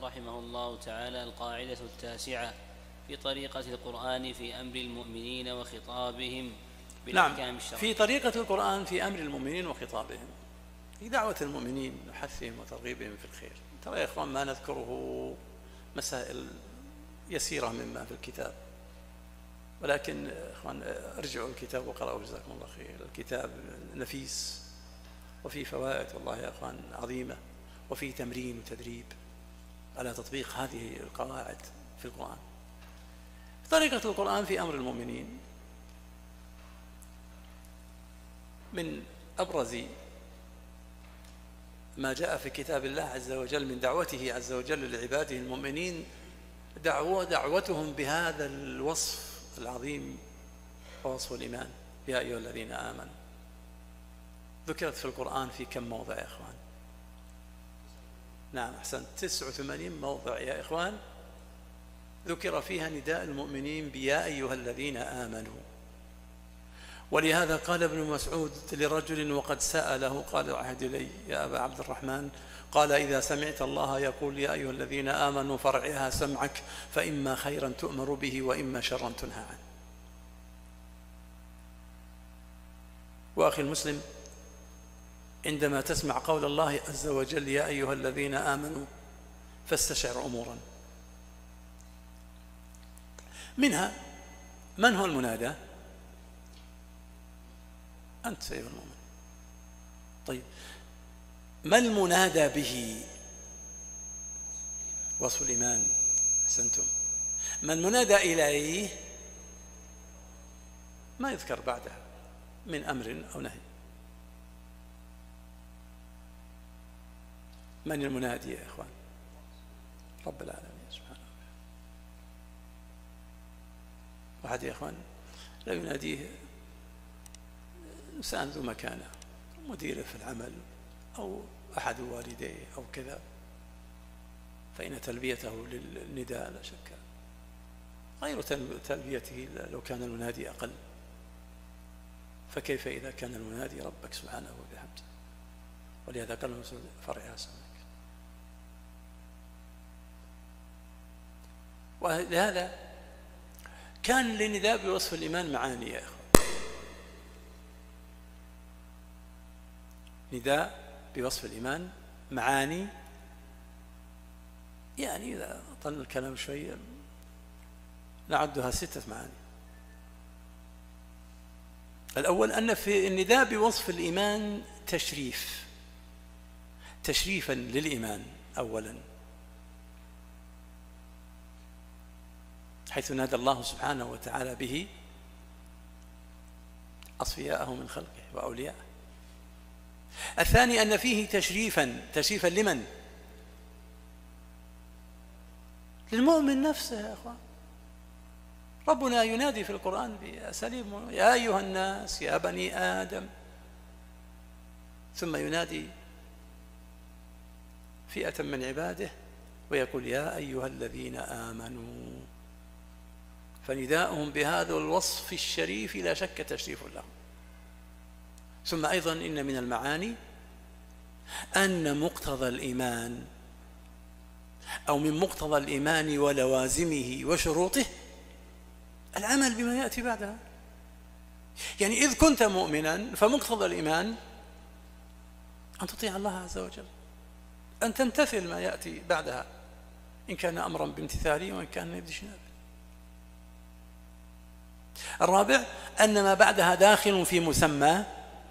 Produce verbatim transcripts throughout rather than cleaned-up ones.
رحمه الله تعالى القاعدة التاسعة في طريقة القرآن في أمر المؤمنين وخطابهم بالأحكام الشرعية. نعم، في طريقة القرآن في أمر المؤمنين وخطابهم، في دعوة المؤمنين وحثهم وترغيبهم في الخير. ترى يا إخوان ما نذكره مسائل يسيرة مما في الكتاب، ولكن إخوان ارجعوا الكتاب وقرأوا جزاكم الله خير. الكتاب نفيس وفي فوائد والله يا إخوان عظيمة، وفي تمرين وتدريب على تطبيق هذه القواعد في القرآن. طريقة القرآن في أمر المؤمنين، من أبرز ما جاء في كتاب الله عز وجل من دعوته عز وجل لعباده المؤمنين دعوة دعوتهم بهذا الوصف العظيم ووصف الإيمان. يا أيها الذين آمنوا ذكرت في القرآن في كم موضع يا إخوان؟ نعم أحسنت، تسعة وثمانين موضع يا إخوان ذكر فيها نداء المؤمنين بيا أيها الذين آمنوا. ولهذا قال ابن مسعود لرجل وقد سأله قال عهد لي يا أبا عبد الرحمن، قال إذا سمعت الله يقول يا أيها الذين آمنوا فارعها سمعك فإما خيرا تؤمر به وإما شرا تنهى عنه. وأخي المسلم، عندما تسمع قول الله عز وجل يا أيها الذين آمنوا فاستشعر أمورا، منها من هو المنادى؟ أنت أيها المؤمن. طيب ما المنادى به؟ وصف الإيمان. أحسنتم. ما المنادى إليه؟ ما يذكر بعدها من أمر أو نهي. من المنادي يا إخوان؟ رب العالمين سبحانه وتعالى. واحد يا إخوان لا يناديه إنسان ذو مكانة، مديره في العمل أو أحد والديه أو كذا، فإن تلبيته للنداء لا شك غير تلبيته لو كان المنادي أقل، فكيف إذا كان المنادي ربك سبحانه وبحمده؟ ولهذا قال المسؤول فرعها سمعك. ولهذا كان للنداء بوصف الإيمان معاني يا أخوان. نداء بوصف الإيمان معاني، يعني إذا طل الكلام شوية نعدها ستة معاني. الأول أن في النداء بوصف الإيمان تشريف، تشريفا للإيمان أولا، حيث نادى الله سبحانه وتعالى به أصفياءه من خلقه وأولياءه. الثاني أن فيه تشريفا، تشريفا لمن؟ للمؤمن نفسه يا أخوان. ربنا ينادي في القرآن بأساليب يا أيها الناس يا بني آدم، ثم ينادي فئة من عباده ويقول يا أيها الذين آمنوا، فنداؤهم بهذا الوصف الشريف لا شك تشريف لهم. ثم أيضا إن من المعاني أن مقتضى الإيمان أو من مقتضى الإيمان ولوازمه وشروطه العمل بما يأتي بعدها. يعني إذ كنت مؤمنا فمقتضى الإيمان أن تطيع الله عز وجل، أن تمتثل ما يأتي بعدها، إن كان أمرا بامتثاله وإن كان باجتنابه. الرابع أن ما بعدها داخل في مسمى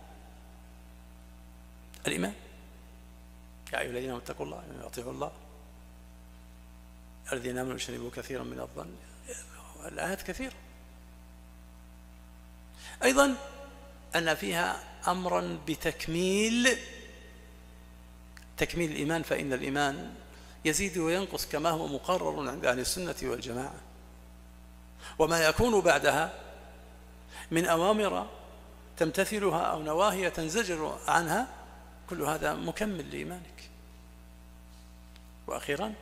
الإيمان. يا أيها الذين آمنوا اتقوا الله وأطيعوا الله، الذين آمنوا اجتنبوا كثيرا من الظن، الآيات كثيرة. أيضا أن فيها أمرا بتكميل تكميل الإيمان، فإن الإيمان يزيد وينقص كما هو مقرر عند أهل السنة والجماعة، وما يكون بعدها من أوامر تمتثلها أو نواهي تنزجر عنها كل هذا مكمل لإيمانك. وأخيرا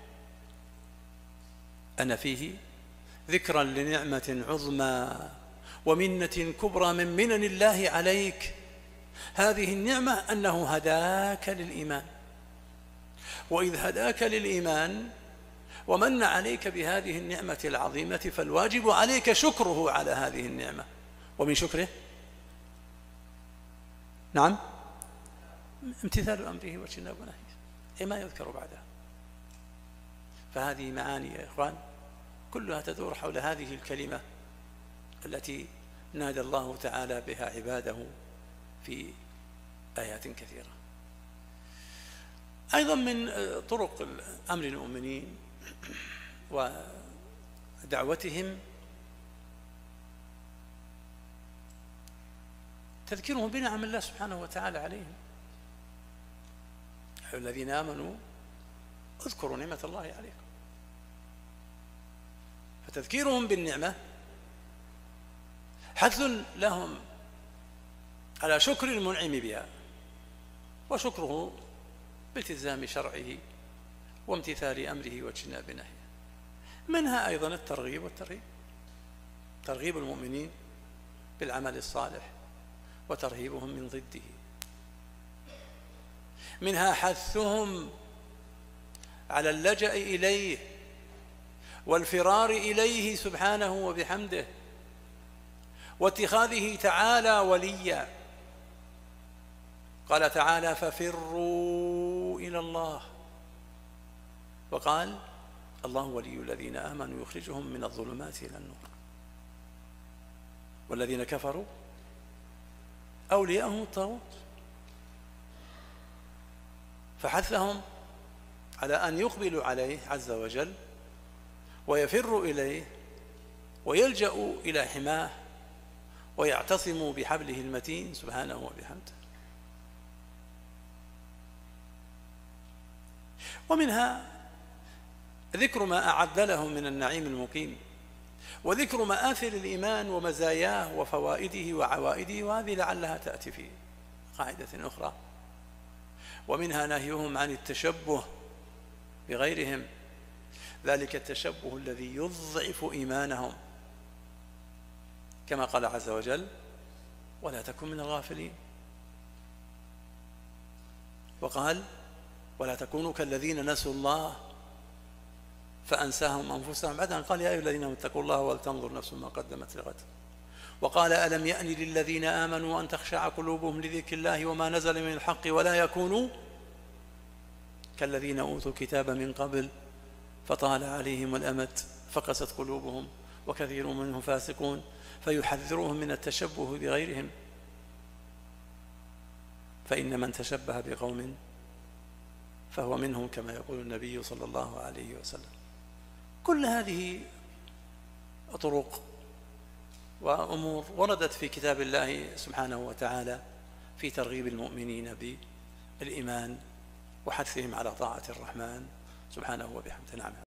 أن فيه ذكرا لنعمة عظمى ومنة كبرى من منن الله عليك. هذه النعمة أنه هداك للإيمان، وإذ هداك للإيمان ومن عليك بهذه النعمة العظيمة، فالواجب عليك شكره على هذه النعمة. ومن شكره نعم امتثال أمره واجتناب نهيه، ما يذكر بعدها. فهذه معاني يا إخوان كلها تدور حول هذه الكلمة التي نادى الله تعالى بها عباده في آيات كثيرة. أيضا من طرق أمر المؤمنين ودعوتهم تذكيرهم بنعم الله سبحانه وتعالى عليهم. أيها الذين آمنوا اذكروا نعمة الله عليكم. فتذكيرهم بالنعمة حث لهم على شكر المنعم بها، وشكره بالتزام شرعه وامتثال أمره واجتناب نهيه. منها أيضا الترغيب والترهيب، ترغيب المؤمنين بالعمل الصالح وترهيبهم من ضده. منها حثهم على اللجأ إليه والفرار إليه سبحانه وبحمده، واتخاذه تعالى وليا. قال تعالى: ففروا إلى الله. وقال: الله ولي الذين آمنوا يخرجهم من الظلمات إلى النور، والذين كفروا أولياءهم الطاغوت. فحثهم على أن يقبلوا عليه عز وجل ويفروا إليه ويلجأوا إلى حماه ويعتصموا بحبله المتين سبحانه وبحمده. ومنها ذكر ما أعد لهم من النعيم المقيم، وذكر مآثر الإيمان ومزاياه وفوائده وعوائده، وهذه لعلها تأتي في قاعدة أخرى. ومنها نهيهم عن التشبه بغيرهم، ذلك التشبه الذي يضعف إيمانهم، كما قال عز وجل: ولا تكن من الغافلين. وقال: ولا تكونوا كالذين نسوا الله فأنساهم أنفسهم، بعد أن قال: يا أيها الذين آمنوا اتقوا الله ولتنظر نفس ما قدمت لغد. وقال: ألم يأن للذين آمنوا أن تخشع قلوبهم لذكر الله وما نزل من الحق ولا يكونوا كالذين أوتوا الكتاب من قبل فطال عليهم الأمد فقست قلوبهم وكثير منهم فاسقون. فيحذرهم من التشبه بغيرهم، فإن من تشبه بقوم فهو منهم، كما يقول النبي صلى الله عليه وسلم. كل هذه طرق وأمور وردت في كتاب الله سبحانه وتعالى في ترغيب المؤمنين بالإيمان وحثهم على طاعة الرحمن سبحانه وبحمده. نعم.